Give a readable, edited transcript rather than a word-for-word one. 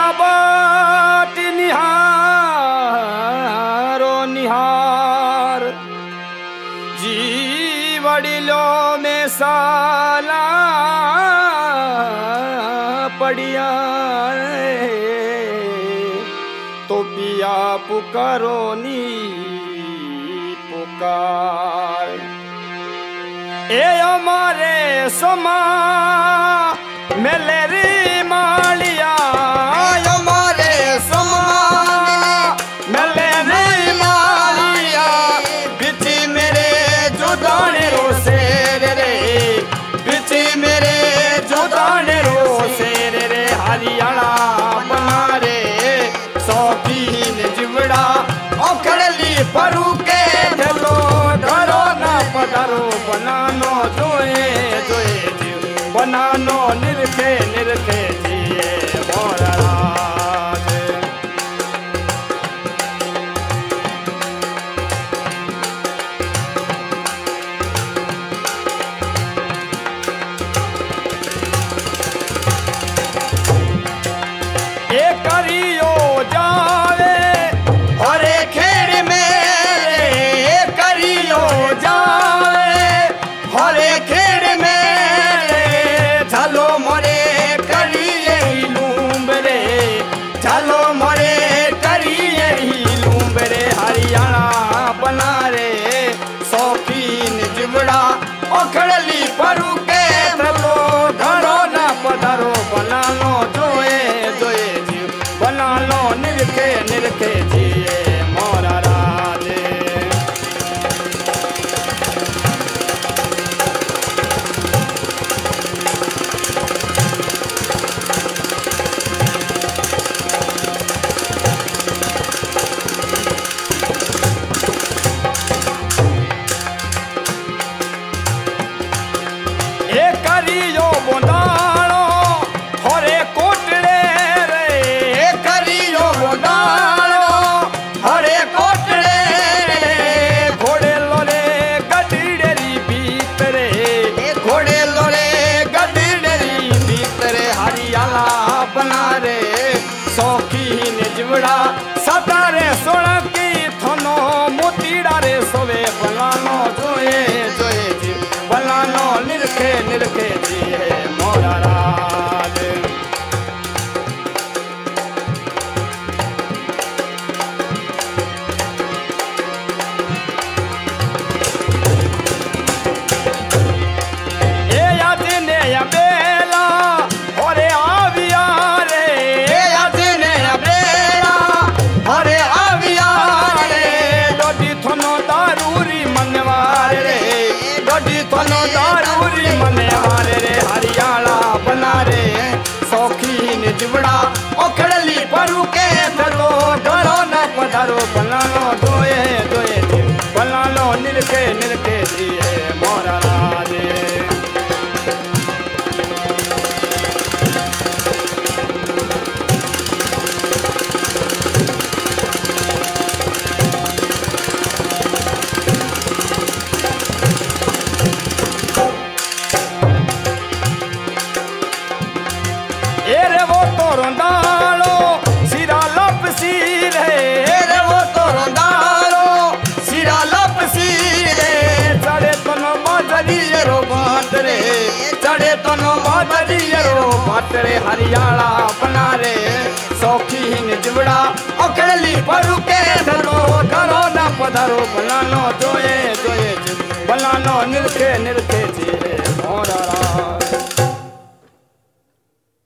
बाट निहारो निहार जी वडिलो में साला पड़िया तो पिया पुकारो नी पुकार ए हमारे सोमा मेलेरी मालिया हमारे सोमा मेलेरी मालिया बिची मेरे जुदाने रो शेर रे बिची मेरे जुदाने रो शेर रे हरियाणा बना रे सौकीन जिवड़ा औखड़ली परू के ढलो धरो ना पधरो बनानो जोए जोए जीव बनानो निरखे निरखे जिए मोरा राज ए करियो जावे हरे खेड़ मेरे करियो जावे हरे खेड़ मेरे झलो मोरे करिए ही लूम्बरे झलो मोरे करिए ही लूम्बरे हरियाणा बना रे शौकीन जिवड़ा ओखड़ली परू के धलो धरो ना पधरो बनानो जोए जोए जीव बनानो निरखे निरखे जिए मोरा राजे ए करियो बोंदाणो हरे कोटड़े रे ए करियो बोंदाणो हरे कोटड़े रे घोड़े लोरे गडीड़ेरी भीतरे घोड़े लोरे गडीड़ेरी भीतरे हरियाला बना रे शौकीन जिवड़ा सतारे सोलकी थनो मोतीड़ा रे सोवे बनानो जोए जोए जी बनानो निरखे निरखे जिए मोरा राज ए याद ने या बेला होरे आविया रे ए याद ने या बेला होरे आविया रे डोडी थनो दारूरी मनवार रे डोडी थनो दारूरी मनवार रे हरियाणा बना रे शौकीन जिवड़ा ओखड़ली परू के धरो धरो ना पधरो बनानो जोए जोए जी बनानो निरखे निरखे जिए मोरा राजे ए रे वो तो रोंदालो सिरा लप सीर है ए रे वो तो रोंदालो सिरा लप सीर है चढ़े तनो बादरिये रो बादरे चढ़े तनो बादरिये रो बादरे हरियाणा बना रे शौकीन जिवड़ा ओखड़ली परू के धरो धरो ना पधरो बनानो जोए जोए बनानो निरखे निरखे